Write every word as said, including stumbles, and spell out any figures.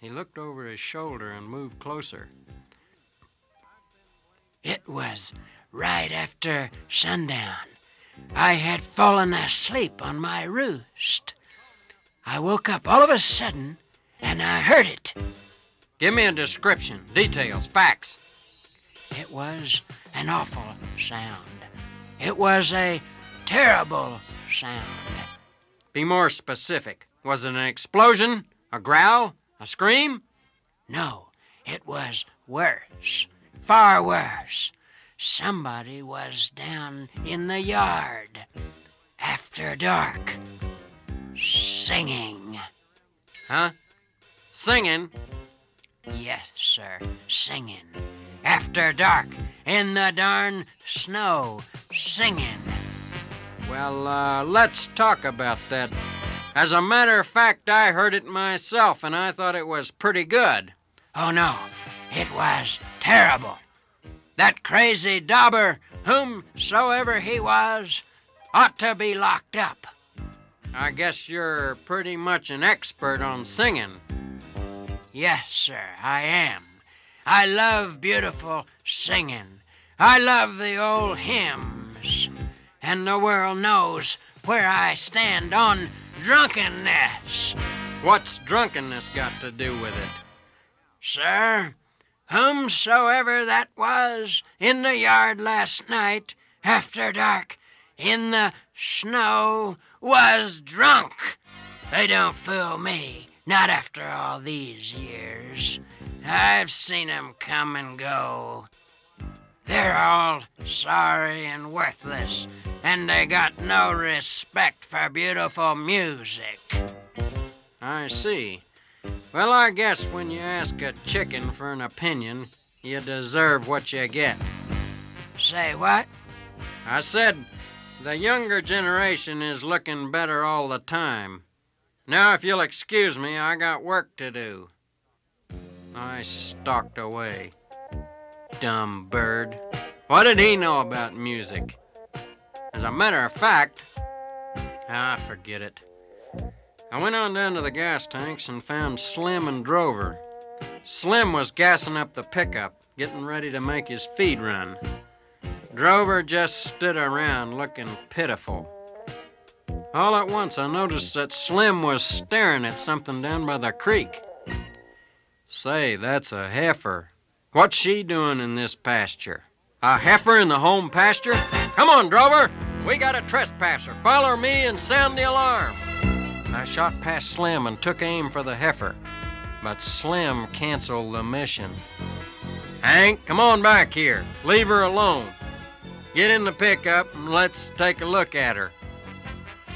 He looked over his shoulder and moved closer. It was right after sundown. I had fallen asleep on my roost. I woke up all of a sudden, and I heard it. Give me a description, details, facts. It was an awful sound. It was a terrible sound. Be more specific. Was it an explosion? A growl? A scream? No, it was worse. Far worse. Somebody was down in the yard after dark, singing. Huh? Singing? Yes, sir, singing. After dark, in the darn snow, singing. Well, uh, let's talk about that. As a matter of fact, I heard it myself, and I thought it was pretty good. Oh, no, it was terrible. That crazy dauber, whomsoever he was, ought to be locked up. I guess you're pretty much an expert on singing. Yes, sir, I am. I love beautiful singing. I love the old hymns. And the world knows where I stand on drunkenness. What's drunkenness got to do with it? Sir, whomsoever that was in the yard last night after dark in the snow was drunk. They don't fool me, not after all these years. I've seen 'em come and go. They're all sorry and worthless, and they got no respect for beautiful music. I see. Well, I guess when you ask a chicken for an opinion, you deserve what you get. Say what? I said the younger generation is looking better all the time. Now, if you'll excuse me, I got work to do. I stalked away. Dumb bird. What did he know about music? As a matter of fact, ah, forget it. I went on down to the gas tanks and found Slim and Drover. Slim was gassing up the pickup, getting ready to make his feed run. Drover just stood around looking pitiful. All at once I noticed that Slim was staring at something down by the creek. Say, that's a heifer. What's she doing in this pasture? A heifer in the home pasture? Come on, Drover! We got a trespasser. Follow me and sound the alarm. I shot past Slim and took aim for the heifer, but Slim canceled the mission. Hank, come on back here. Leave her alone. Get in the pickup and let's take a look at her.